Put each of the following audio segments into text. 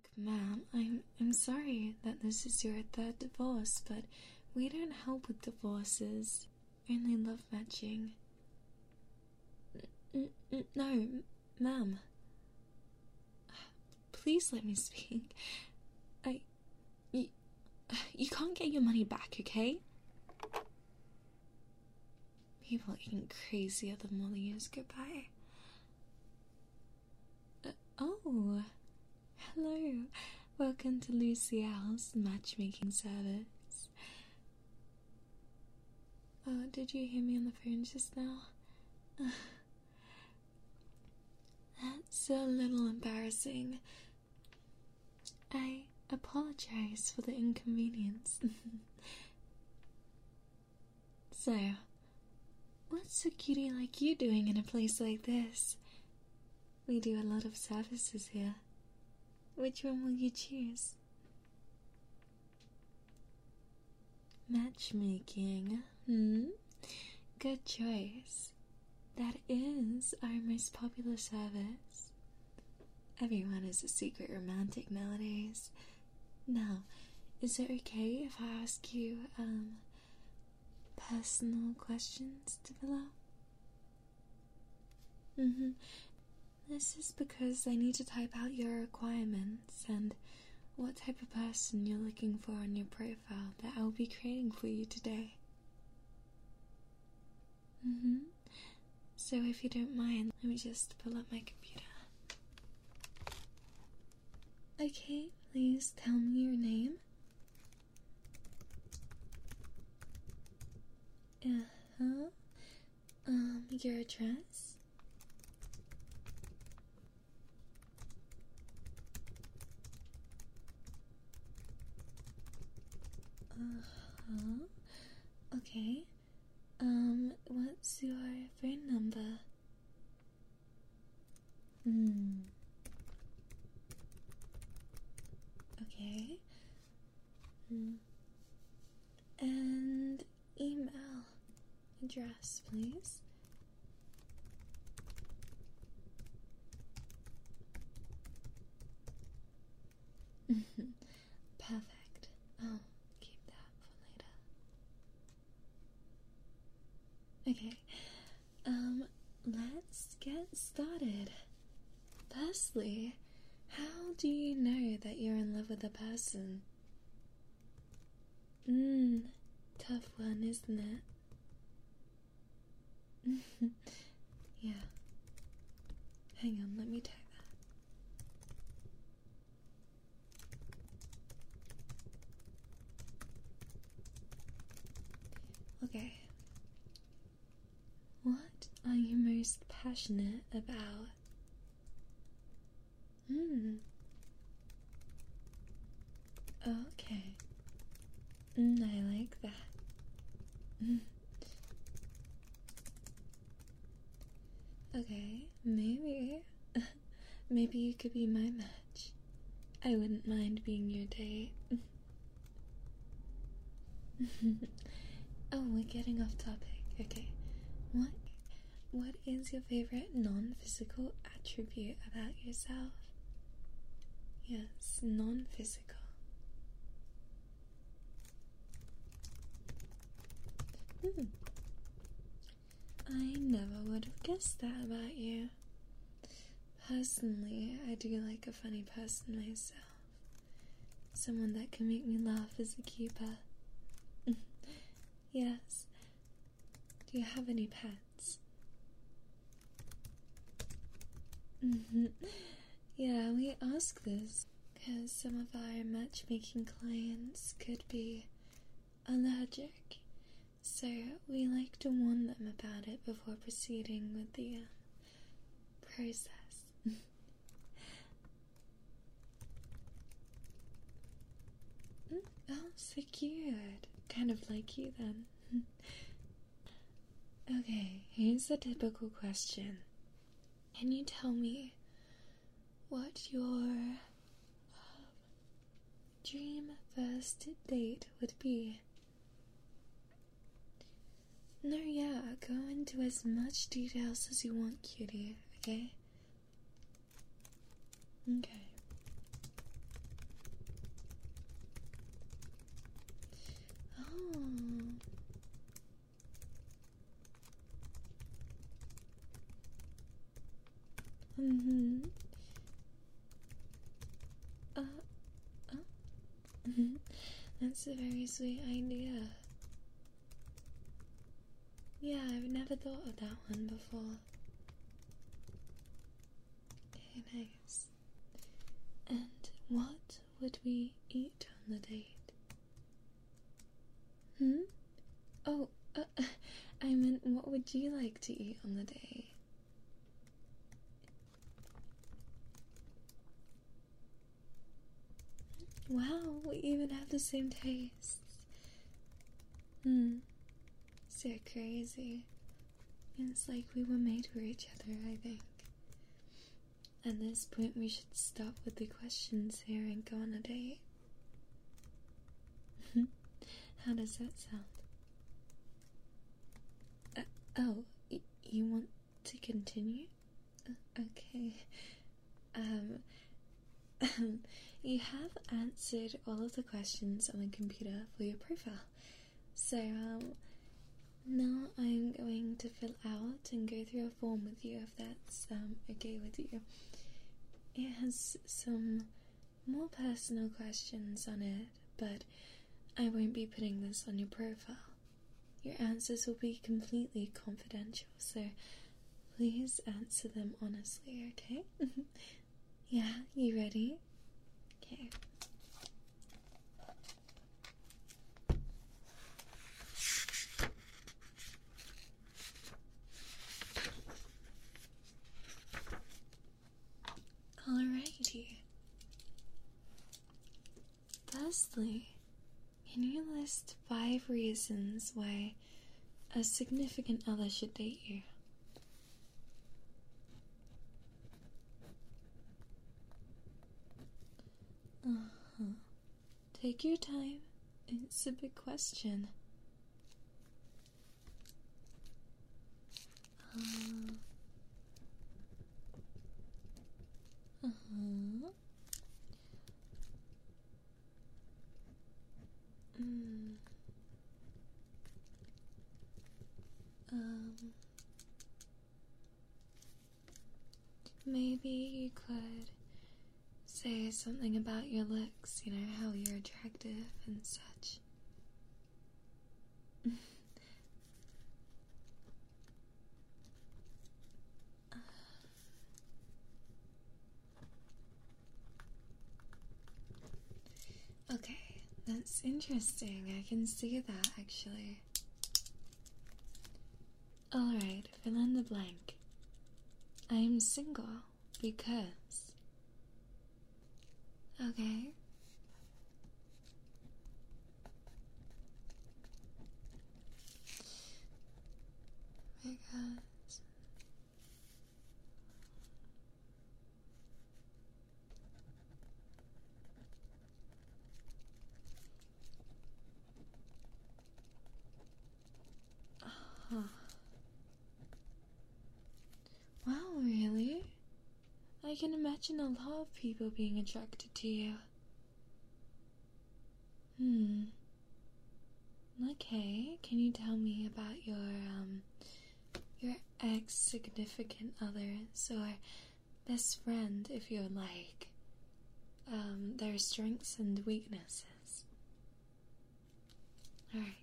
Look, ma'am, I'm sorry that this is your third divorce, but we don't help with divorces, only love matching. No, ma'am. Please let me speak. You can't get your money back, okay? People are getting crazier the more the years go by. Oh, hello. Welcome to Luciel's matchmaking service. Oh, did you hear me on the phone just now? That's a little embarrassing. I apologize for the inconvenience. So, what's a cutie like you doing in a place like this? We do a lot of services here. Which one will you choose? Matchmaking, Good choice. That is our most popular service. Everyone is a secret romantic nowadays. Now, is it okay if I ask you, personal questions to fill out? This is because I need to type out your requirements and what type of person you're looking for on your profile that I'll be creating for you today. So if you don't mind, let me just pull up my computer. Okay, please tell me your name. Your address. Okay. What's your phone number? Okay. And email address, please. Perfect. I'll keep that for later. Okay. Let's get started. Firstly, how do you know that you're in love with a person? Tough one, isn't it? Yeah. Hang on, let me type that. Okay. What are you most passionate about? Okay. I like that. Okay, maybe. Maybe you could be my match. I wouldn't mind being your date. Oh, we're getting off topic. Okay. What is your favorite non-physical attribute about yourself? Yes, non-physical. I never would have guessed that about you. Personally, I do like a funny person myself. Someone that can make me laugh is a keeper. Yes. Do you have any pets? Yeah, we ask this because some of our matchmaking clients could be allergic, so we like to warn them about it before proceeding with the process. Oh, so cute. Kind of like you then. Okay, here's a typical question. Can you tell me what your dream first date would be? No, yeah, go into as much details as you want, cutie, okay? Okay. That's a very sweet idea. Yeah, I've never thought of that one before. Okay, nice. And what would we eat on the date? Oh, I meant, what would you like to eat on the day? Wow, we even have the same tastes. So crazy. It's like we were made for each other, I think. At this point, we should stop with the questions here and go on a date. How does that sound? You want to continue? Okay. You have answered all of the questions on the computer for your profile. So, now I'm going to fill out and go through a form with you, if that's okay with you. It has some more personal questions on it, but I won't be putting this on your profile. Your answers will be completely confidential, so please answer them honestly, okay? Yeah, you ready? Okay. Alrighty. Firstly, can you list 5 reasons why a significant other should date you? Take your time. It's a big question. Maybe you could say something about your looks, you know, how you're attractive and such. Okay, that's interesting. I can see that, actually. Alright, fill in the blank. I am single because... Okay. Because... Wow, really? I can imagine a lot of people being attracted to you. Okay, can you tell me about your ex-significant others, or best friend, if you like, their strengths and weaknesses? Alright.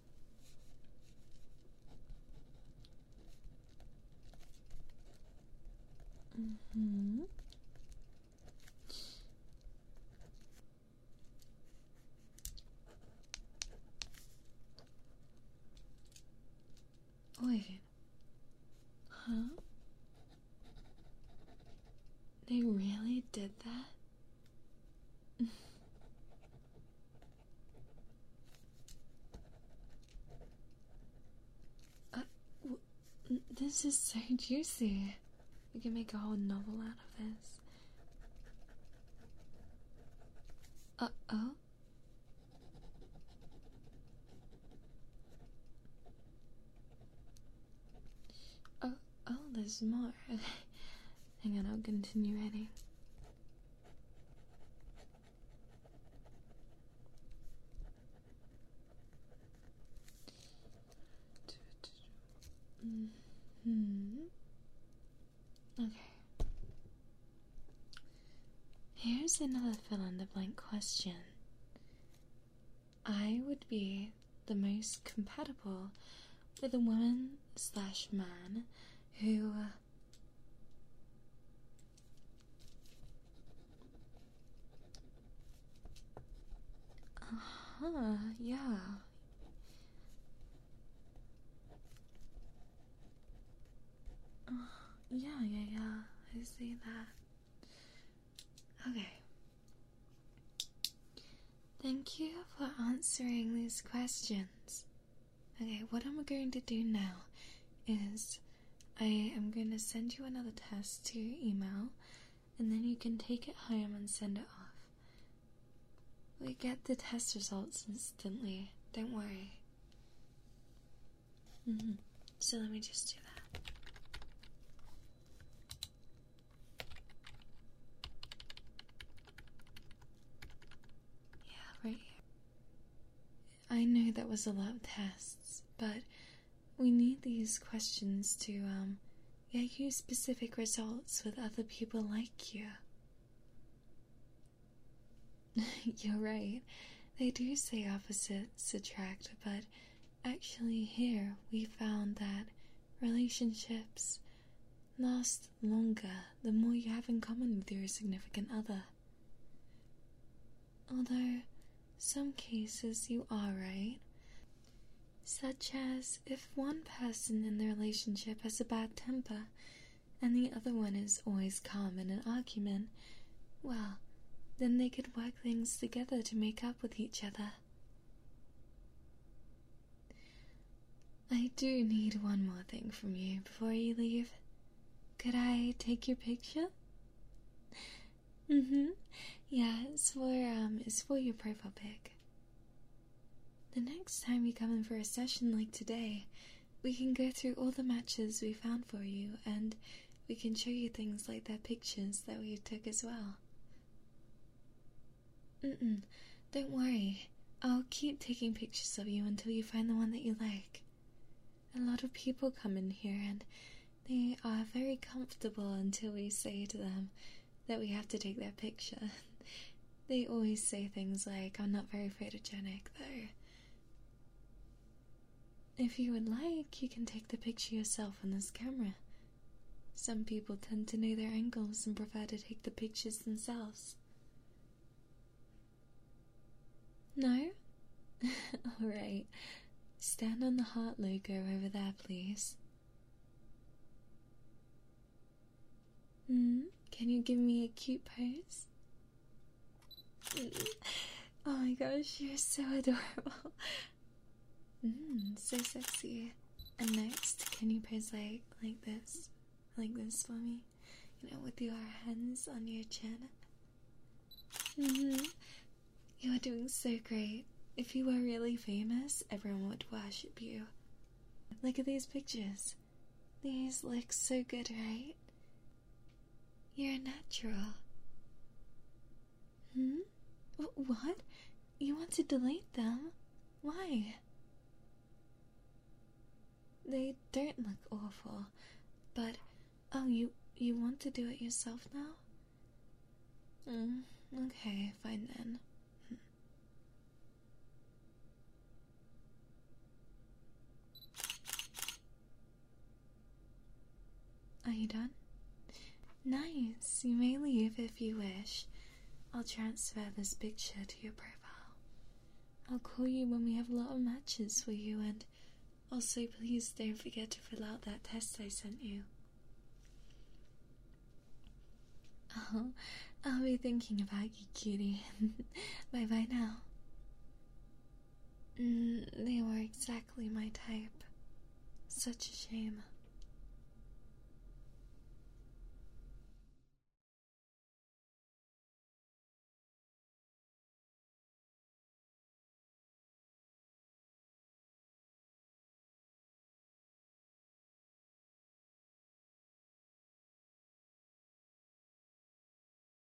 Wait. Huh? They really did that? This is so juicy. We can make a whole novel out of this. Uh-oh? Oh, there's more. Hang on, I'll continue writing. Okay. Here's another fill-in-the-blank question. I would be the most compatible with a woman/man who yeah. Yeah, I see that. Okay. Thank you for answering these questions. Okay, what I'm going to do now is I am going to send you another test to your email, and then you can take it home and send it off. We get the test results instantly, don't worry. So let me just do that. Yeah, right here. I know that was a lot of tests, but we need these questions to get you specific results with other people like you. You're right. They do say opposites attract, but actually here we found that relationships last longer the more you have in common with your significant other. Although, some cases you are right. Such as if one person in the relationship has a bad temper and the other one is always calm in an argument, well, then they could work things together to make up with each other. I do need one more thing from you before you leave. Could I take your picture? Yeah, it's for your profile pic. The next time you come in for a session like today, we can go through all the matches we found for you, and we can show you things like their pictures that we took as well. Don't worry. I'll keep taking pictures of you until you find the one that you like. A lot of people come in here and they are very comfortable until we say to them that we have to take their picture. They always say things like, "I'm not very photogenic, though." If you would like, you can take the picture yourself on this camera. Some people tend to know their angles and prefer to take the pictures themselves. No? Alright. Stand on the heart logo over there, please. Can you give me a cute pose? Oh my gosh, you're so adorable. So sexy. And next, can you pose like this? Like this for me? You know, with your hands on your chin. You are doing so great. If you were really famous, everyone would worship you. Look at these pictures. These look so good, right? You're natural. What? You want to delete them? Why? They don't look awful, but you want to do it yourself now? Okay, fine then. Are you done? Nice. You may leave if you wish. I'll transfer this picture to your profile. I'll call you when we have a lot of matches for you, and also please don't forget to fill out that test I sent you. Oh, I'll be thinking about you, cutie. Bye-bye now. They were exactly my type. Such a shame.